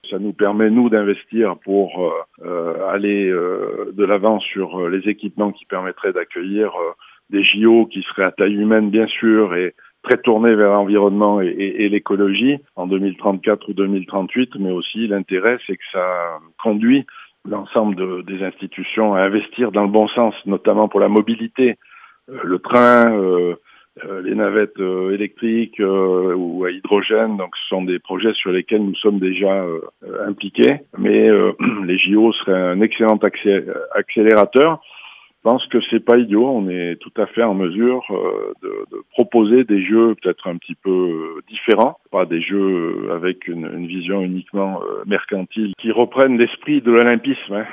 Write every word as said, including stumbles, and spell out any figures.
Ça nous permet, nous, d'investir pour euh, aller euh, de l'avant sur les équipements qui permettraient d'accueillir euh, des J O qui seraient à taille humaine, bien sûr, et très tournés vers l'environnement et, et, et l'écologie en deux mille trente-quatre ou deux mille trente-huit, mais aussi l'intérêt, c'est que ça conduit l'ensemble de, des institutions à investir dans le bon sens, notamment pour la mobilité, euh, le train, euh, euh, les navettes euh, électriques euh, ou à hydrogène. Donc, ce sont des projets sur lesquels nous sommes déjà euh, impliqués. Mais euh, les J O seraient un excellent accé- accélérateur. Je pense que c'est pas idiot, on est tout à fait en mesure euh, de, de proposer des jeux peut-être un petit peu euh, différents, pas des jeux avec une, une vision uniquement euh, mercantile, qui reprennent l'esprit de l'olympisme, hein.